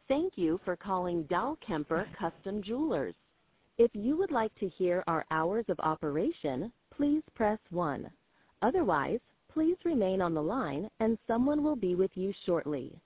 Thank you for calling Dahlkemper Custom Jewelers. If you would like to hear our hours of operation, please press 1. Otherwise, please remain on the line and someone will be with you shortly.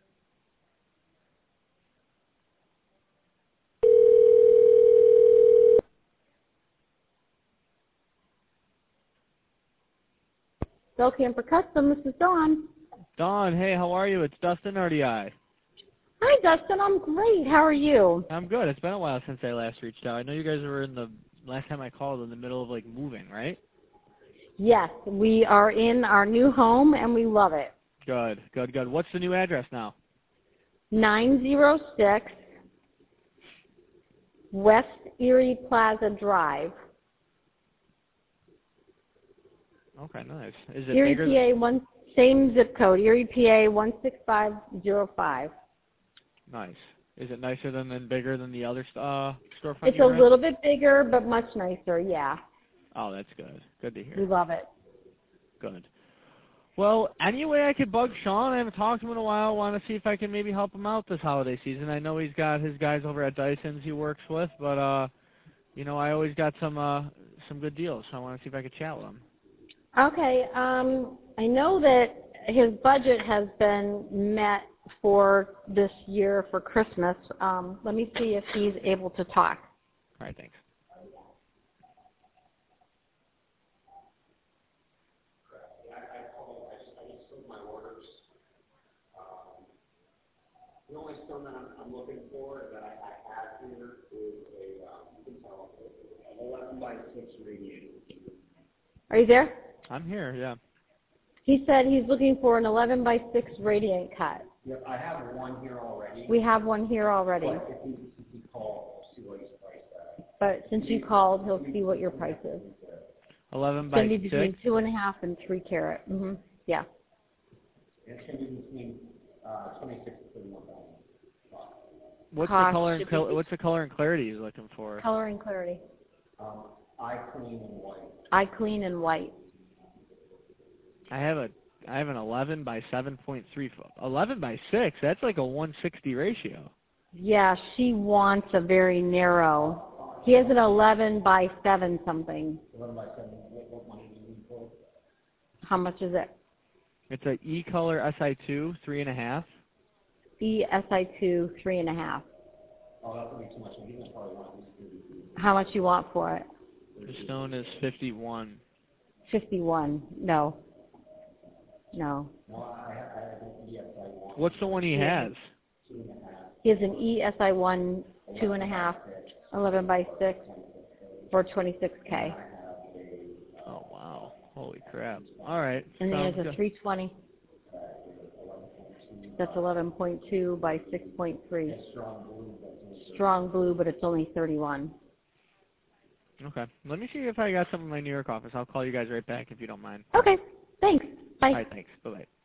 Dahlkemper Custom, this is Dawn. Dawn, hey, how are you? It's Dustin RDI. Hi, Dustin. I'm great. How are you? I'm good. It's been a while since I last reached out. I know you guys were last time I called in the middle of, moving, right? Yes, we are in our new home, and we love it. Good. What's the new address now? 906 West Erie Plaza Drive. Okay, nice. Is it Erie, bigger? PA, same zip code, Erie, PA 16505. Nice. Is it nicer than bigger than the other storefront? It's a little bit bigger, but much nicer, yeah. Oh, that's good. Good to hear. We love it. Good. Well, any way I could bug Sean? I haven't talked to him in a while. Want to see if I can maybe help him out this holiday season. I know he's got his guys over at Dyson's he works with, but I always got some good deals, so I want to see if I could chat with him. Okay. I know that his budget has been met for this year for Christmas. Let me see if he's able to talk. All right, thanks. The only stone that I'm looking for that I have here is an 11 by 6 radiator. Are you there? I'm here, yeah. He said he's looking for an 11 by 6 radiant cut. Yep, I have one here already. We have one here already. But if he called, see what his price is. But since you called, he'll see what your price is. 11 by 6? It's going to be between 2.5 and 3 carat. Yeah. It's going to be between 26 to 31,000. What's the color and clarity he's looking for? Color and clarity. Eye clean and white. Eye clean and white. I have an 11 by 7.3. 11 by 6. That's like a 160 ratio. Yeah, she wants a very narrow. He has an 11 by 7 something. 11 by 7. What money do you need for? How much is it? It's a E-Color SI2 3.5. ESI2 3.5. Oh, that's going to be too much. He's going to probably want this. How much you want for it? The stone is 51. 51. No. No, I have an ESI1. What's the one he has? 2.5. He has an ESI1 2.5, 11 by 6 for $26K. Oh wow! Holy crap! All right. And he has a 320. That's 11.2 by 6.3. Strong blue, but it's only 31. Okay. Let me see if I got something in my New York office. I'll call you guys right back if you don't mind. Okay. Thanks. Bye. All right. Thanks. Bye-bye.